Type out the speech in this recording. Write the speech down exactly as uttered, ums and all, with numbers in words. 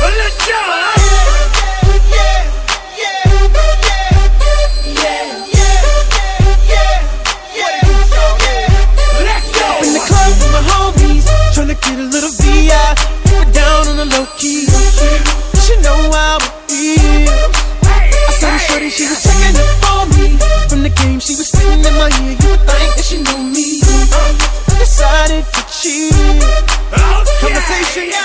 let's go. Get a little V I, put down on the low key. She know how it feels. I saw the shorty, she was checking the phone.